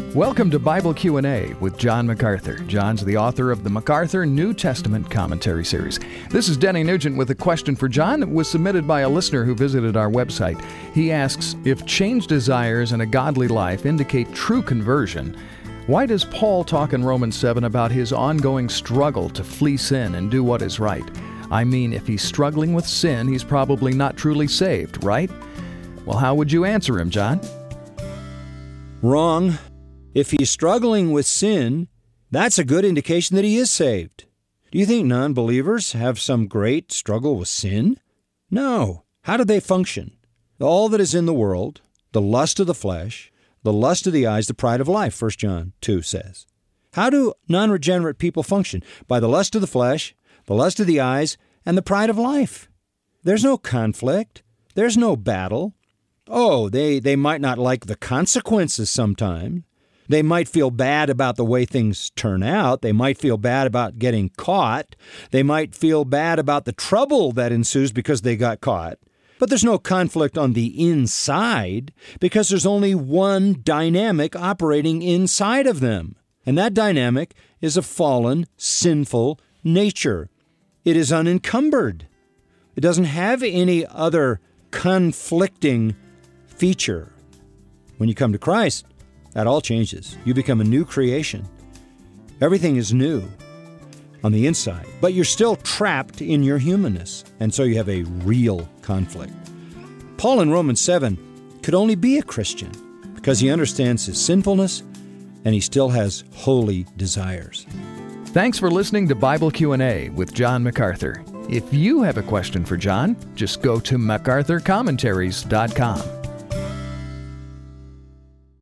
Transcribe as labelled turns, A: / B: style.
A: Welcome to Bible Q&A with John MacArthur. John's the author of the MacArthur New Testament Commentary Series. This is Denny Nugent with a question for John that was submitted by a listener who visited our website. He asks, if changed desires and a godly life indicate true conversion, why does Paul talk in Romans 7 about his ongoing struggle to flee sin and do what is right? I mean, if he's struggling with sin, he's probably not truly saved, right? Well, how would you answer him, John?
B: Wrong. If he's struggling with sin, that's a good indication that he is saved. Do you think non-believers have some great struggle with sin? No. How do they function? All that is in the world, the lust of the flesh, the lust of the eyes, the pride of life, 1 John 2 says. How do non-regenerate people function? By the lust of the flesh, the lust of the eyes, and the pride of life. There's no conflict. There's no battle. Oh, they might not like the consequences sometimes. They might feel bad about the way things turn out. They might feel bad about getting caught. They might feel bad about the trouble that ensues because they got caught. But there's no conflict on the inside because there's only one dynamic operating inside of them. And that dynamic is a fallen, sinful nature. It is unencumbered. It doesn't have any other conflicting feature. When you come to Christ, that all changes. You become a new creation. Everything is new on the inside, but you're still trapped in your humanness, and so you have a real conflict. Paul in Romans 7 could only be a Christian because he understands his sinfulness and he still has holy desires.
A: Thanks for listening to Bible Q&A with John MacArthur. If you have a question for John, just go to MacArthurCommentaries.com.